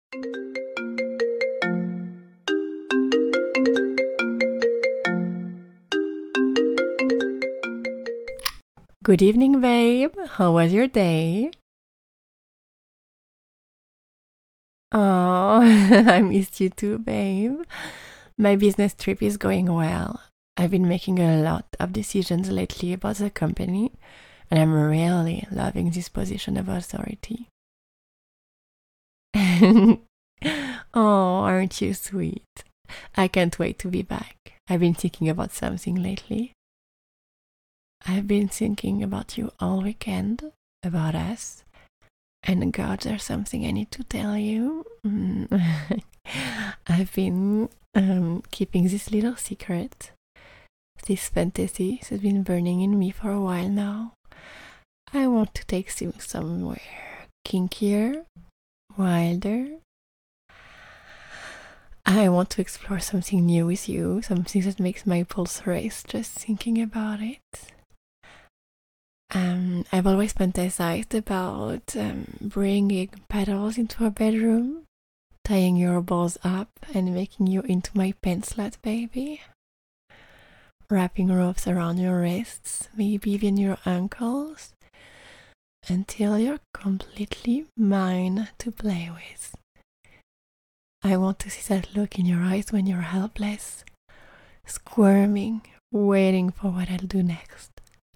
Good evening, babe. How was your day? Oh, I missed you too, babe. My business trip is going well. I've been making a lot of decisions lately about the company, and I'm really loving this position of authority. Oh, aren't you sweet? I can't wait to be back. I've been thinking about something lately. I've been thinking about you all weekend, about us. And God, there's something I need to tell you. I've been keeping this little secret. This fantasy has been burning in me for a while now. I want to take things somewhere kinkier, wilder. I want to explore something new with you, something that makes my pulse race just thinking about it. I've always fantasized about bringing petals into a bedroom, tying your balls up and making you into my pantsless, baby. Wrapping ropes around your wrists, maybe even your ankles, until you're completely mine to play with. I want to see that look in your eyes when you're helpless, squirming, waiting for what I'll do next.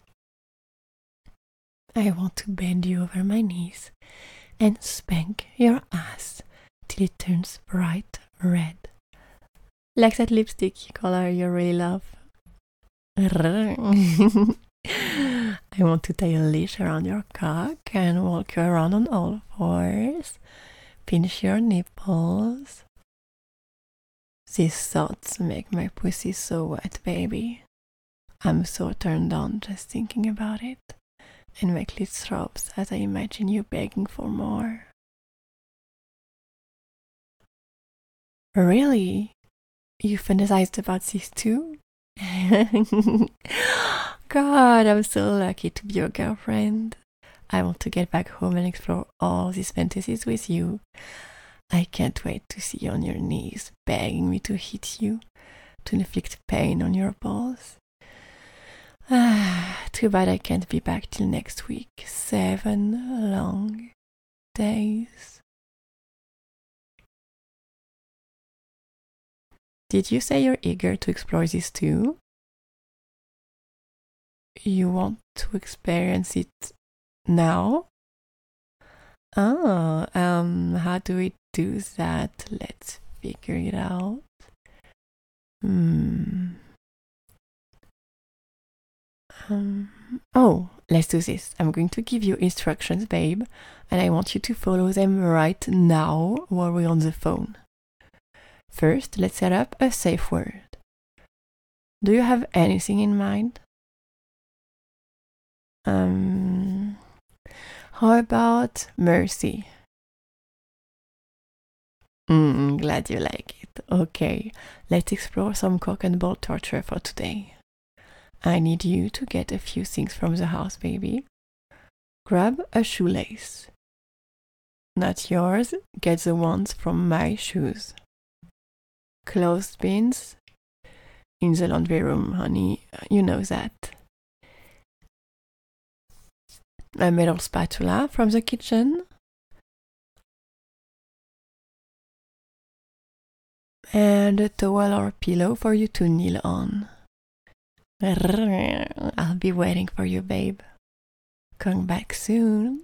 I want to bend you over my knees and spank your ass till it turns bright red. Like that lipstick color you really love. I want to tie a leash around your cock and walk you around on all fours. Pinch your nipples. These thoughts make my pussy so wet, baby. I'm so turned on just thinking about it. And my clit throbs as I imagine you begging for more. Really? You fantasized about this too? God, I'm so lucky to be your girlfriend. I want to get back home and explore all these fantasies with you. I can't wait to see you on your knees, begging me to hit you, to inflict pain on your balls. Too bad I can't be back till next week. 7 long days. Did you say you're eager to explore this too? You want to experience it now? Oh, how do we do that? Let's figure it out. Let's do this. I'm going to give you instructions, babe, and I want you to follow them right now while we're on the phone. First, let's set up a safe word. Do you have anything in mind? How about mercy? Glad you like it. Okay, let's explore some cock and ball torture for today. I need you to get a few things from the house, baby. Grab a shoelace. Not yours, get the ones from my shoes. Clothespins in the laundry room, honey. You know that. A metal spatula from the kitchen. And a towel or pillow for you to kneel on. I'll be waiting for you, babe. Come back soon.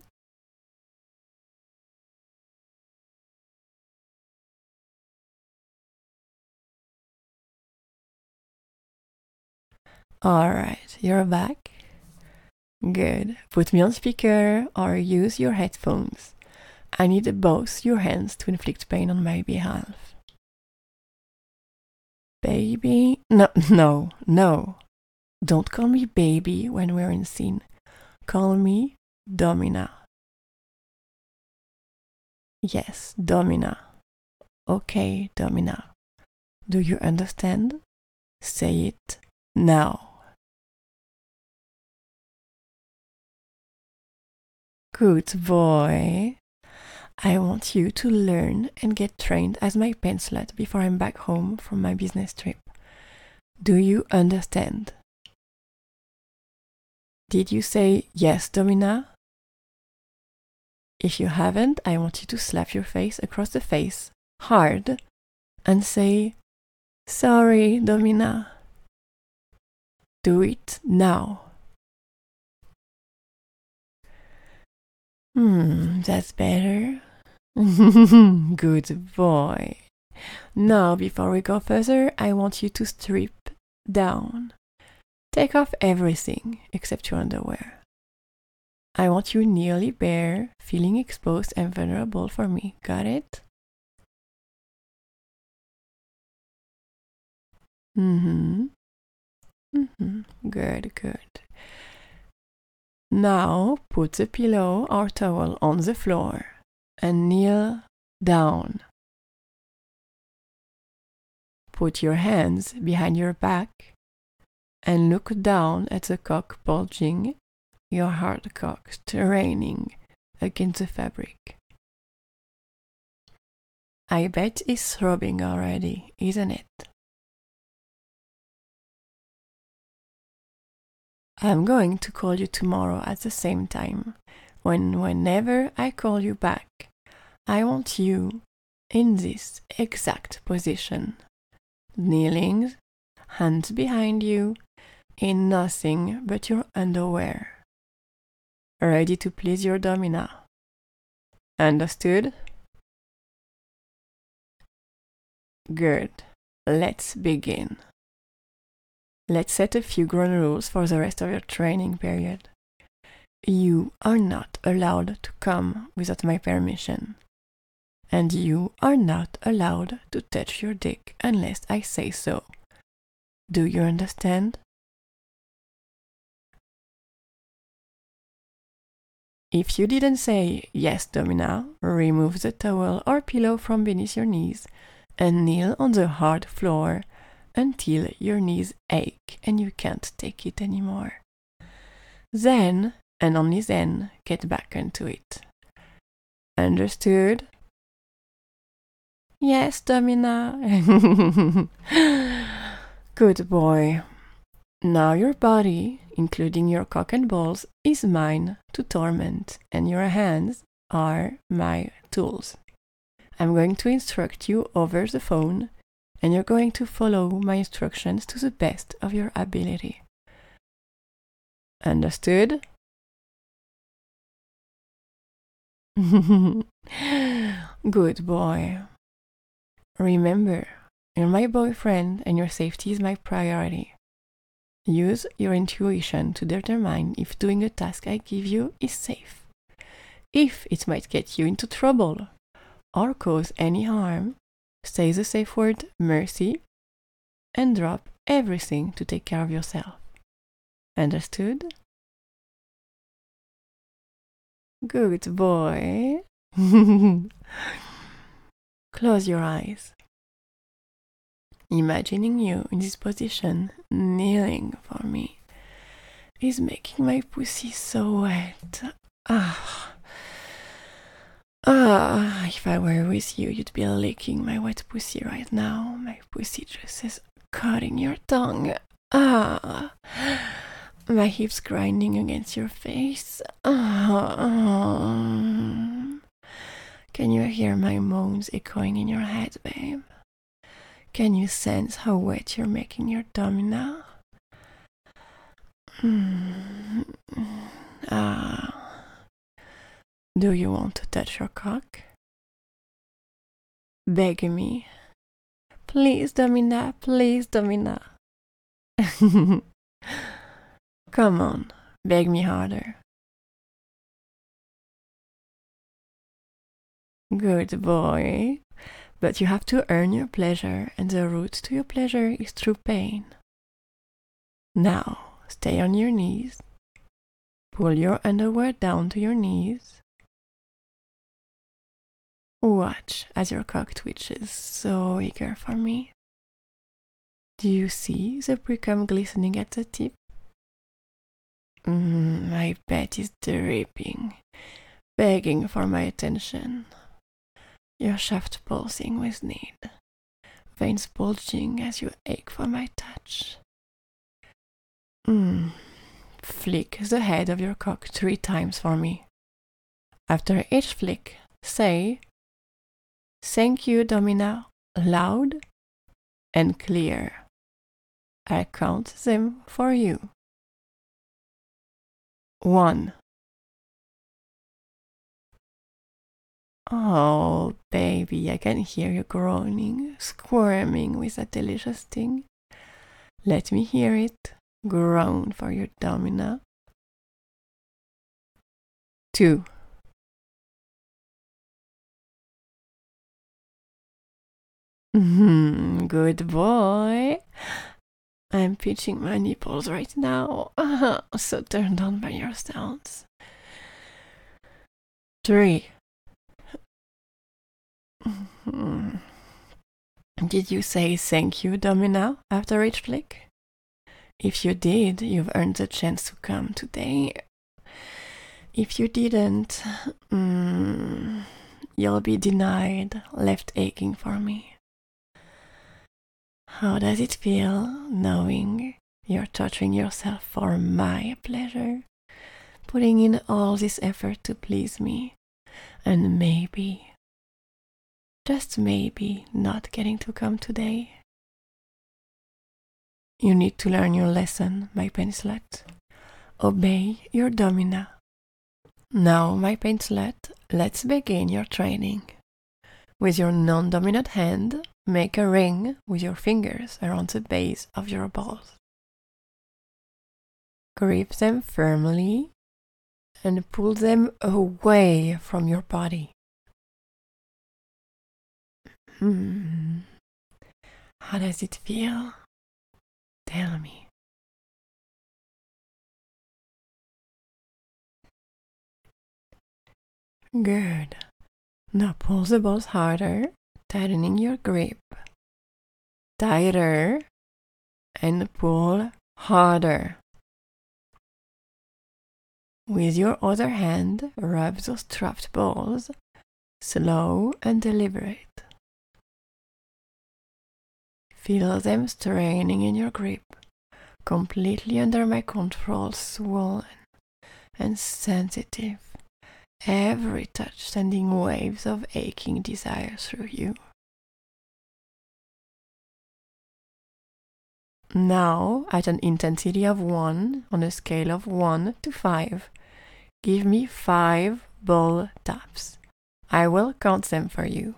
Alright, you're back. Good. Put me on speaker or use your headphones. I need both your hands to inflict pain on my behalf. Baby? No. Don't call me baby when we're in scene. Call me Domina. Yes, Domina. Okay, Domina. Do you understand? Say it now. Good boy. I want you to learn and get trained as my pen slut before I'm back home from my business trip. Do you understand? Did you say yes, Domina? If you haven't, I want you to slap your face across the face, hard, and say, sorry, Domina. Do it now. That's better. Good boy. Now, before we go further, I want you to strip down. Take off everything except your underwear. I want you nearly bare, feeling exposed and vulnerable for me. Got it? Good, good. Now put the pillow or towel on the floor and kneel down. Put your hands behind your back and look down at the cock bulging, your hard cock straining against the fabric. I bet it's throbbing already, isn't it? I'm going to call you tomorrow at the same time. Whenever I call you back, I want you in this exact position. Kneeling, hands behind you, in nothing but your underwear. Ready to please your Domina. Understood? Good. Let's begin. Let's set a few ground rules for the rest of your training period. You are not allowed to come without my permission. And you are not allowed to touch your dick unless I say so. Do you understand? If you didn't say yes, Domina, remove the towel or pillow from beneath your knees and kneel on the hard floor until your knees ache and you can't take it anymore. Then, and only then, get back into it. Understood? Yes, Domina. Good boy. Now your body, including your cock and balls, is mine to torment, and your hands are my tools. I'm going to instruct you over the phone, and you're going to follow my instructions to the best of your ability. Understood? Good boy. Remember, you're my boyfriend and your safety is my priority. Use your intuition to determine if doing a task I give you is safe, if it might get you into trouble or cause any harm. Say the safe word mercy and drop everything to take care of yourself. Understood? Good boy. Close your eyes. Imagining you in this position, kneeling for me, is making my pussy so wet. If I were with you, you'd be licking my wet pussy right now. My pussy just is cutting your tongue. My hips grinding against your face. Can you hear my moans echoing in your head, babe? Can you sense how wet you're making your tummy now? Do you want to touch your cock? Beg me. Please, Domina, please, Domina. Come on, beg me harder. Good boy. But you have to earn your pleasure, and the route to your pleasure is through pain. Now, stay on your knees. Pull your underwear down to your knees. Watch as your cock twitches, so eager for me. Do you see the pre-cum glistening at the tip? My pet is dripping, begging for my attention. your shaft pulsing with need, veins bulging as you ache for my touch. Flick the head of your cock 3 times for me. After each flick, say, "Thank you, Domina," loud and clear. I count them for you. 1. Oh, baby, I can hear you groaning, squirming with that delicious thing. Let me hear it. Groan for your Domina. 2. Good boy. I'm pinching my nipples right now. So turned on by your sounds. 3. Did you say thank you, Domina, after each flick? If you did, you've earned the chance to come today. If you didn't, you'll be denied, left aching for me. How does it feel knowing you're torturing yourself for my pleasure, putting in all this effort to please me, and maybe, just maybe, not getting to come today? You need to learn your lesson, my pencilette. Obey your Domina. Now, my pencilette, let's begin your training. With your non-dominant hand, make a ring with your fingers around the base of your balls. Grip them firmly and pull them away from your body. How does it feel? Tell me. Good. Now pull the balls harder, tightening your grip. Tighter and pull harder. With your other hand, rub those trapped balls, slow and deliberate. Feel them straining in your grip, completely under my control, swollen and sensitive. Every touch sending waves of aching desire through you. Now, at an intensity of 1 on a scale of 1 to 5, give me 5 ball taps. I will count them for you.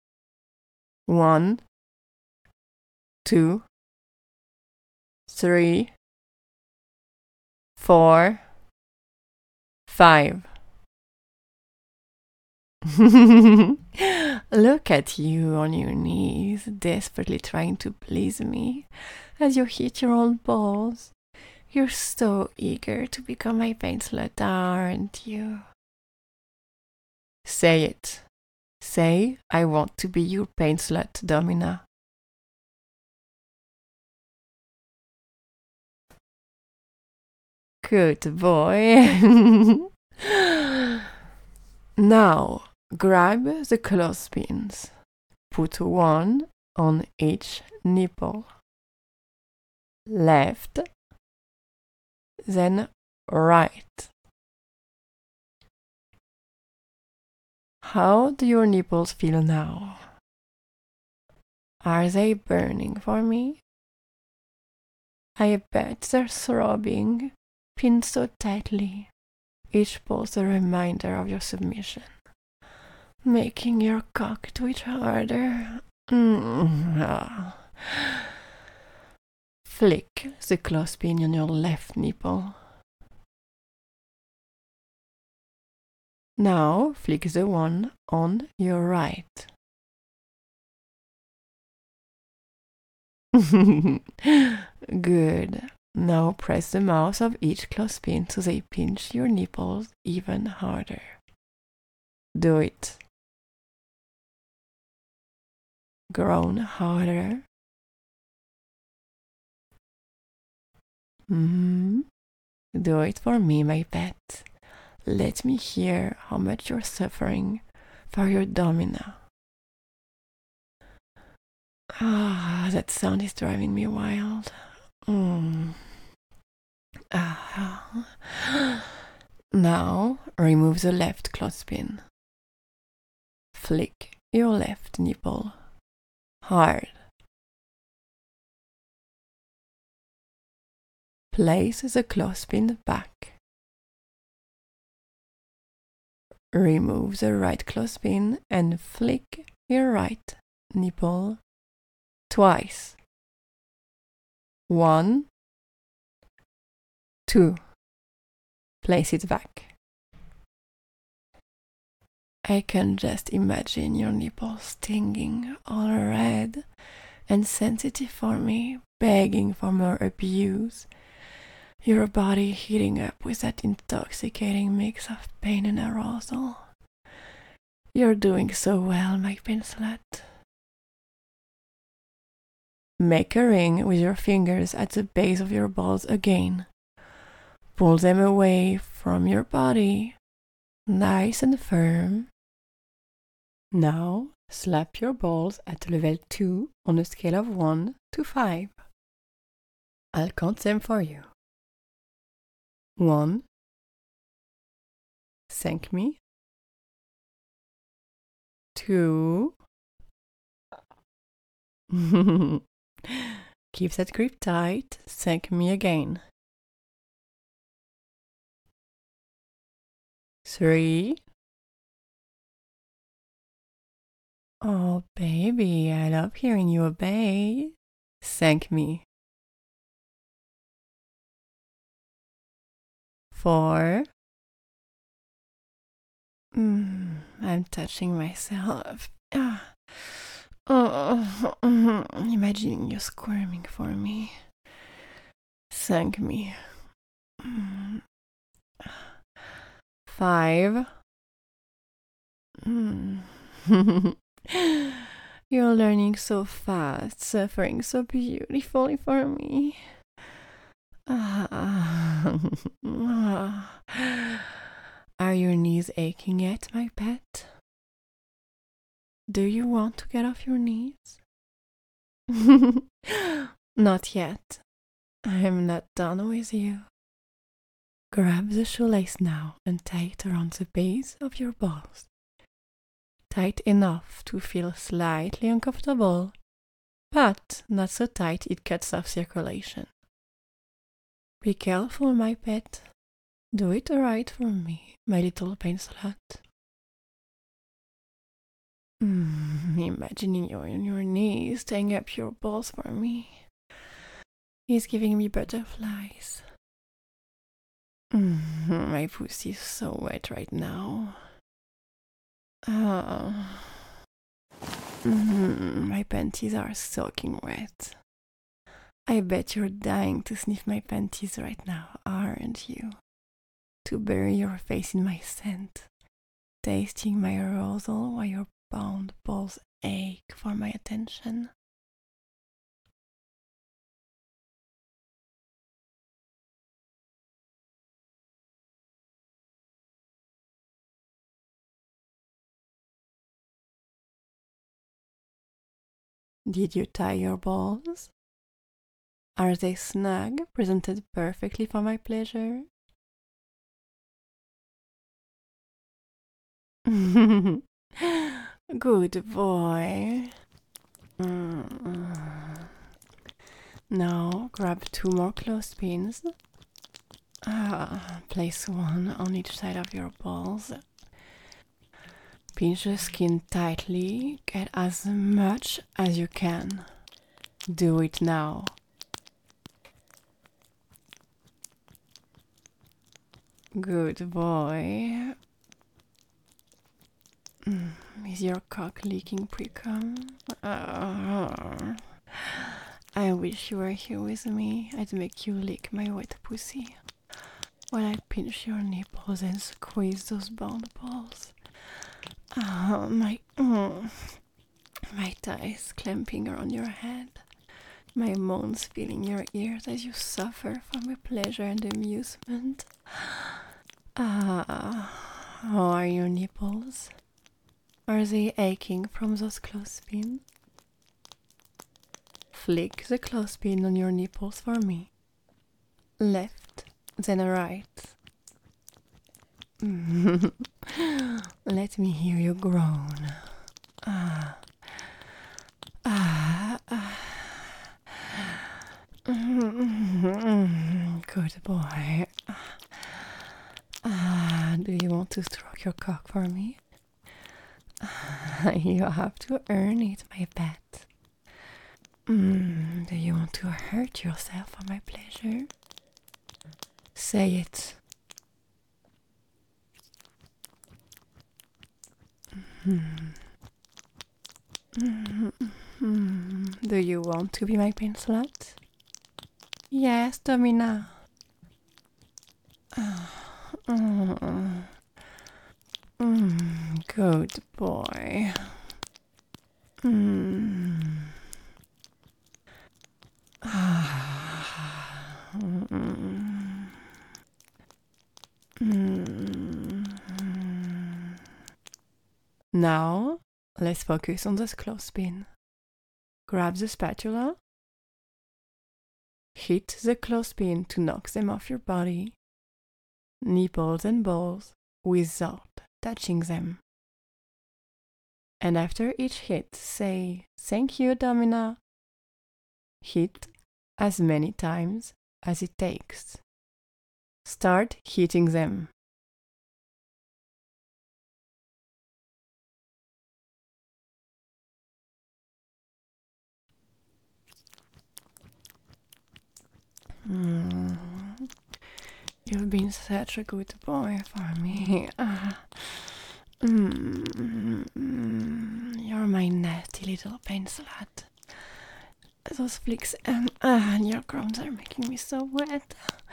1, 2, 3, 4, 5. Look at you on your knees, desperately trying to please me as you hit your own balls. You're so eager to become my pencilette, aren't you? Say it. Say, I want to be your pencilette, Domina. Good boy. Now, grab the clothespins. Put one on each nipple. Left, then right. How do your nipples feel now? Are they burning for me? I bet they're throbbing, pinned so tightly. Each pulse a reminder of your submission, making your cock twitch harder. Flick the clothespin on your left nipple. Now flick the one on your right. Good. Now press the mouth of each clothespin so they pinch your nipples even harder. Do it. Groan harder. Do it for me, my pet. Let me hear how much you're suffering for your Domina. Ah, that sound is driving me wild. Now remove the left clothespin. Flick your left nipple hard. Place the clothespin back. Remove the right clothespin and flick your right nipple twice. 1, 2. Place it back. I can just imagine your nipples stinging, all red and sensitive for me, begging for more abuse. Your body heating up with that intoxicating mix of pain and arousal. You're doing so well, my pencilette. Make a ring with your fingers at the base of your balls again. Pull them away from your body, nice and firm. Now, slap your balls at level 2 on a scale of 1 to 5. I'll count them for you. 1. Thank me. 2. Keep that grip tight. Thank me again. 3. Oh, baby, I love hearing you obey. Thank me. 4. I'm touching myself. Imagining you squirming for me. Thank me. 5. You're learning so fast, suffering so beautifully for me. Are your knees aching yet, my pet? Do you want to get off your knees? Not yet. I'm not done with you. Grab the shoelace now and tie it around the base of your balls. Tight enough to feel slightly uncomfortable, but not so tight it cuts off circulation. Be careful, my pet. Do it right for me, my little pencilette. Imagining you on your knees, tying up your balls for me. He's giving me butterflies. My pussy is so wet right now. My panties are soaking wet. I bet you're dying to sniff my panties right now, aren't you? To bury your face in my scent, tasting my arousal while your bound balls ache for my attention. Did you tie your balls? Are they snug, presented perfectly for my pleasure? Good boy. Now grab 2 more clothespins. Place one on each side of your balls. Pinch the skin tightly. Get as much as you can. Do it now. Good boy. Is your cock leaking pre-cum? I wish you were here with me. I'd make you lick my wet pussy while I pinch your nipples and squeeze those bound balls. My thighs clamping around your head. My moans filling your ears as you suffer from my pleasure and amusement. How are your nipples? Are they aching from those clothespins? flick the clothespin on your nipples for me. Left, then right. Let me hear you groan. Good boy. Do you want to stroke your cock for me? You have to earn it, my pet. Do you want to hurt yourself for my pleasure? Say it. Do you want to be my pen slut? Yes, Domina. Good boy. Now, let's focus on the clothespin. Grab the spatula. Hit the clothespin to knock them off your body, nipples and balls, without touching them. And after each hit, say, "Thank you, Domina." Hit as many times as it takes. Start hitting them. You've been such a good boy for me. You're my nasty little pen slut. Those flicks and your crumbs are making me so wet.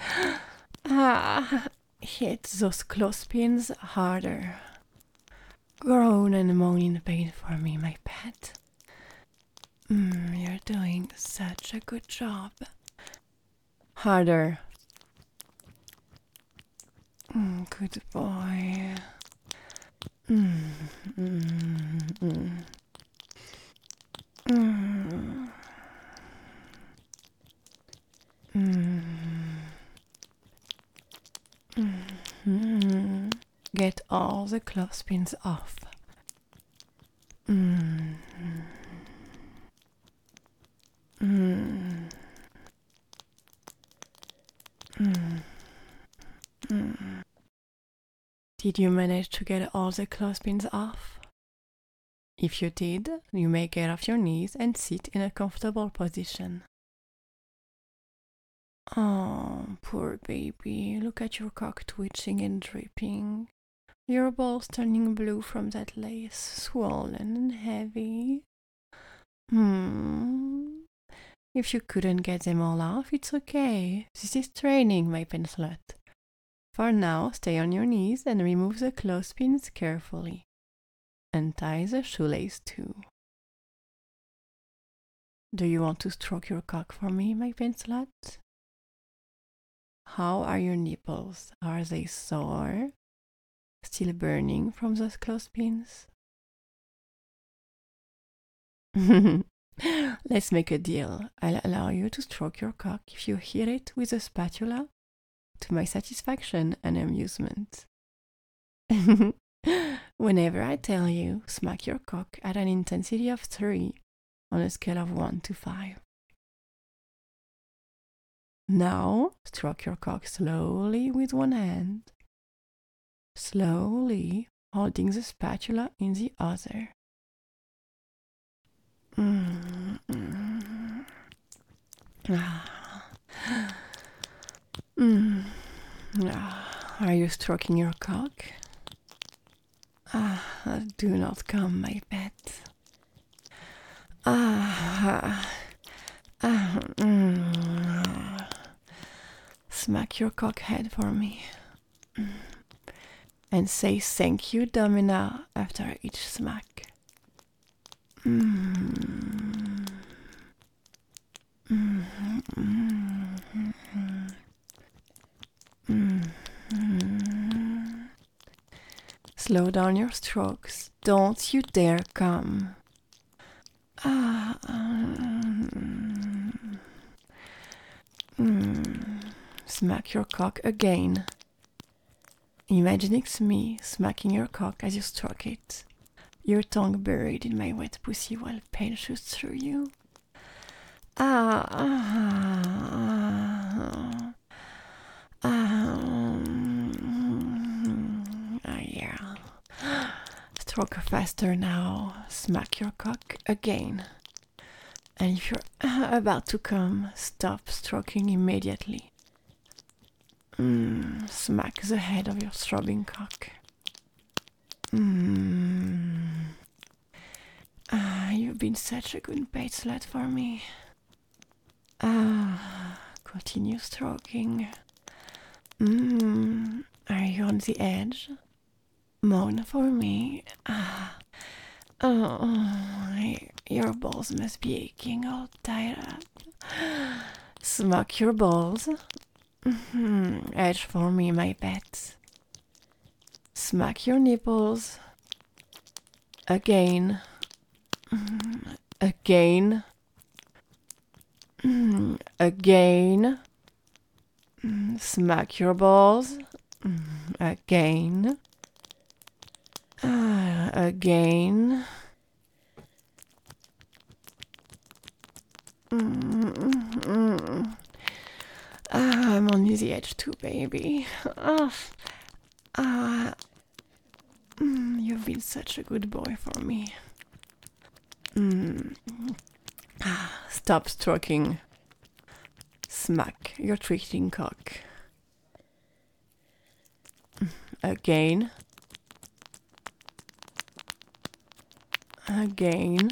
Hit those clothespins harder. Groan and moan in pain for me, my pet. You're doing such a good job. Harder. Good boy. Get all the clothespins off. Did you manage to get all the clothespins off? If you did, you may get off your knees and sit in a comfortable position. Oh, poor baby, look at your cock twitching and dripping. Your balls turning blue from that lace, swollen and heavy. If you couldn't get them all off, it's okay. This is training, my pen slut. For now, stay on your knees and remove the clothespins carefully. Untie the shoelace too. Do you want to stroke your cock for me, my pen slut? How are your nipples? Are they sore? Still burning from those clothespins? Let's make a deal. I'll allow you to stroke your cock if you hit it with a spatula, to my satisfaction and amusement. Whenever I tell you, smack your cock at an intensity of 3 on a scale of 1 to 5. Now, stroke your cock slowly with one hand, slowly holding the spatula in the other. Are you stroking your cock? Do not come, my pet. Smack your cock head for me. And say thank you, Domina, after each smack. Slow down your strokes. Don't you dare come. Smack your cock again. Imagine it's me smacking your cock as you stroke it, your tongue buried in my wet pussy while pain shoots through you. Ah, yeah. Stroke faster now. Smack your cock again. And if you're about to come, stop stroking immediately. Smack the head of your throbbing cock. You've been such a good bait slut for me. Continue stroking. Are you on the edge? Moan for me. Your balls must be aching all tied up. Smack your balls. Edge for me, my pet. Smack your nipples. Again. Again. Again. Smack your balls. Again. Again. I'm on the edge too, baby. You've been such a good boy for me. Stop stroking. Smack your twinkling cock. Again. Again.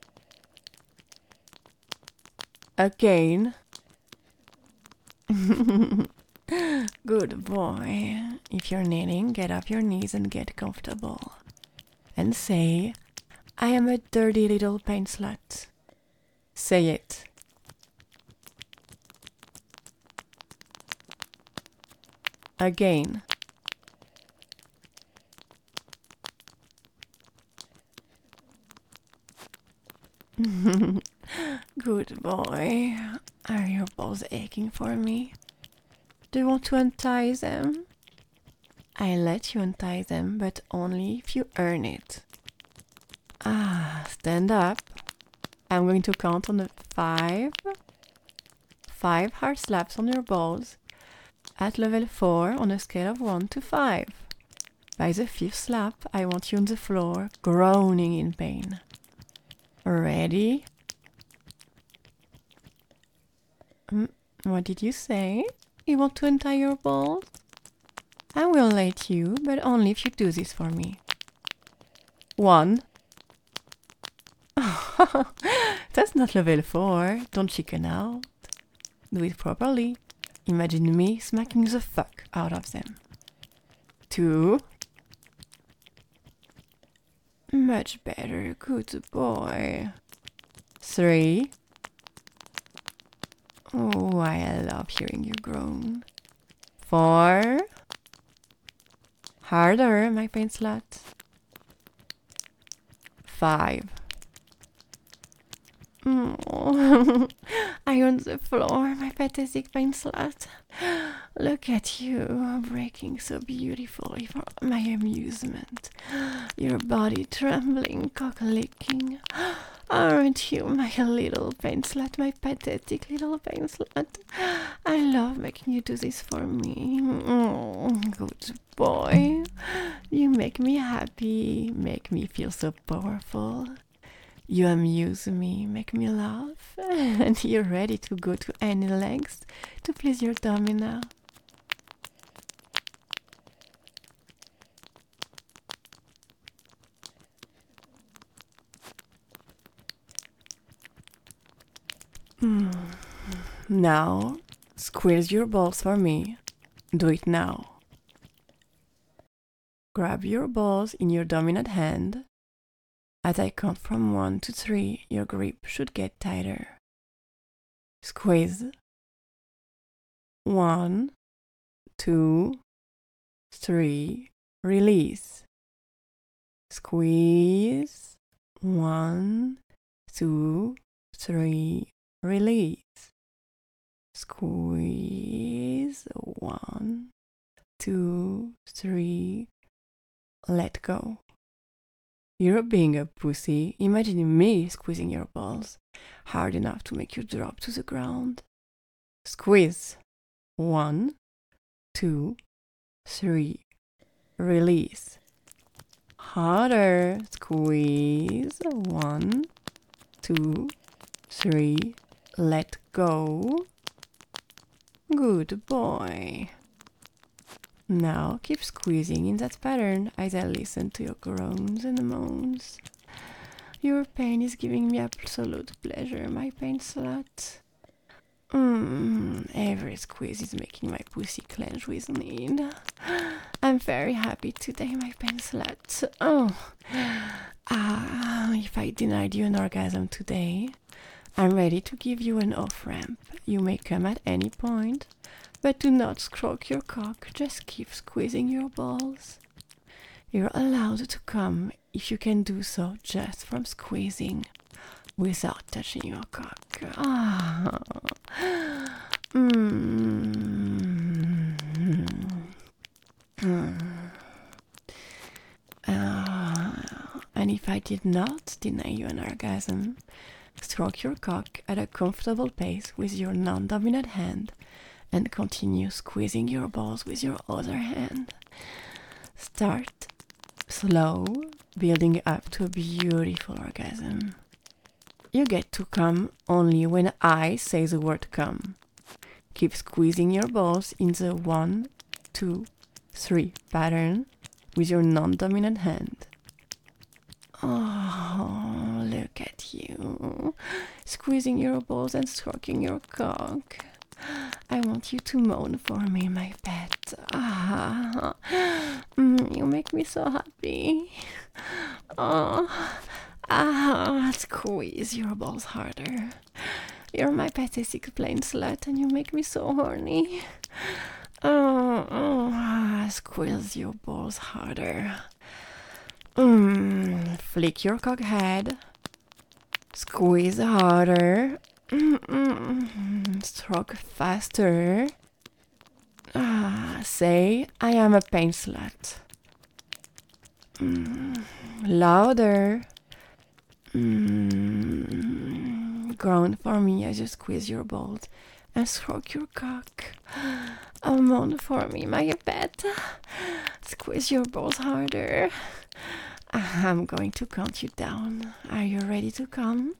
Again. Good boy. If you're kneeling, get off your knees and get comfortable. And say, I am a dirty little pain slut. Say it. Again. Good boy. Are your balls aching for me? Do you want to untie them? I let you untie them, but only if you earn it. Stand up. I'm going to count on the 5 hard slaps on your balls at level 4 on a scale of 1 to 5. By the 5th slap, I want you on the floor, groaning in pain. Ready? What did you say? You want to untie your balls? I will let you, but only if you do this for me. 1. That's not level 4. Don't chicken out. Do it properly. Imagine me smacking the fuck out of them. 2. Much better. Good boy. 3. Oh, I love hearing you groan. 4. Harder, my pain slut. 5. Are you on the floor, my pathetic pain slut? Look at you, breaking so beautifully for my amusement. Your body trembling, cock licking. Aren't you my little pain slut, my pathetic little pain slut? I love making you do this for me. Good boy. You make me happy, make me feel so powerful. You amuse me, make me laugh, and you're ready to go to any lengths to please your tummy now. Now, squeeze your balls for me. Do it now. Grab your balls in your dominant hand. As I count from 1 to 3, your grip should get tighter. Squeeze. 1, 2, 3, release. Squeeze. 1, 2, 3, release. Squeeze. Squeeze. 1, 2, 3. Let go. You're being a pussy. Imagine me squeezing your balls hard enough to make you drop to the ground. Squeeze. 1, 2, 3. Release. Harder. Squeeze. 1, 2, 3. Let go. Good boy. Now keep squeezing in that pattern as I listen to your groans and moans. Your pain is giving me absolute pleasure, my pain slut. Every squeeze is making my pussy clench with need. I'm very happy today, my pain slut. If I denied you an orgasm today, I'm ready to give you an off-ramp. You may come at any point, but do not stroke your cock, just keep squeezing your balls. You're allowed to come if you can do so just from squeezing, without touching your cock. And if I did not deny you an orgasm, stroke your cock at a comfortable pace with your non-dominant hand and continue squeezing your balls with your other hand. Start slow, building up to a beautiful orgasm. You get to come only when I say the word come. Keep squeezing your balls in the 1, 2, 3 pattern with your non-dominant hand. Oh, look at you, squeezing your balls and stroking your cock. I want you to moan for me, my pet. You make me so happy. Squeeze your balls harder. You're my pathetic plain slut and you make me so horny. Squeeze your balls harder. Flick your cock head. Squeeze harder. Stroke faster. Say, I am a pain slut. Louder. Groan for me as you squeeze your balls and stroke your cock. Moan for me, my pet. Squeeze your balls harder. I'm going to count you down. Are you ready to come?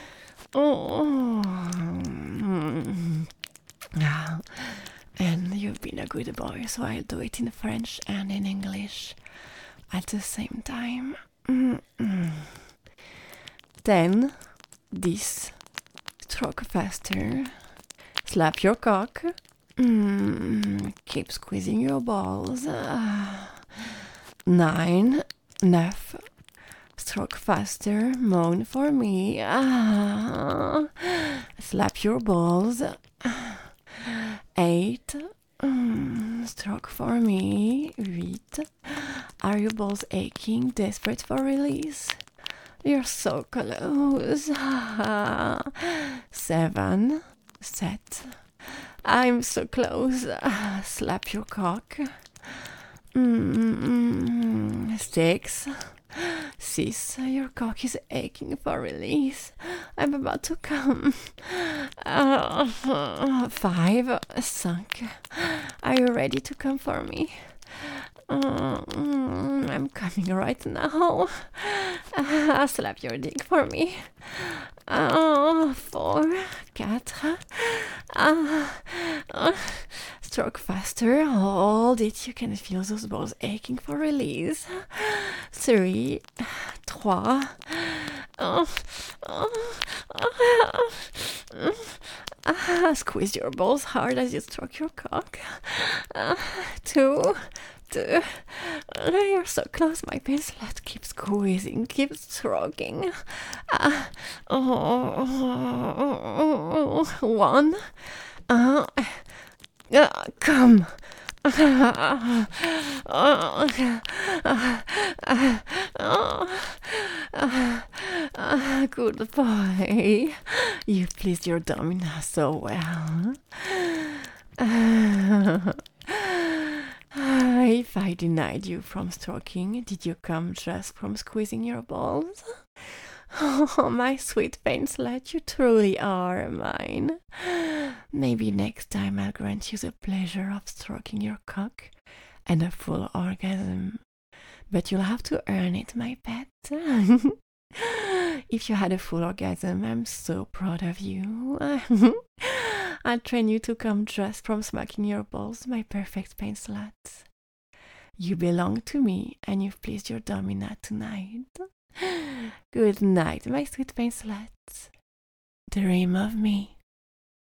And you've been a good boy, so I'll do it in French and in English at the same time. 10, 10. Stroke faster. Slap your cock. Keep squeezing your balls. 9, 9. Stroke faster. Moan for me. Slap your balls. 8. Stroke for me. 8. Are your balls aching, desperate for release? You're so close. 7. Set. I'm so close. Slap your cock. 6. 6. Your cock is aching for release. I'm about to come. 5. 5. Are you ready to come for me? I'm coming right now. Slap your dick for me. 4. 4. Stroke faster. Hold it. You can feel those balls aching for release. 3. 3. Squeeze your balls hard as you stroke your cock. 2. 2. You're so close, my pain slut. Keep squeezing, keep stroking. 1. Come. Good boy. You pleased your domina so well. If I denied you from stroking, did you come just from squeezing your balls? Oh, my sweet Painslet, you truly are mine. Maybe next time I'll grant you the pleasure of stroking your cock and a full orgasm. But you'll have to earn it, my pet. If you had a full orgasm, I'm so proud of you. I'll train you to come just from smacking your balls, my perfect Painslet. You belong to me, and you've pleased your domina tonight. Good night, my sweet Painslet. Dream of me.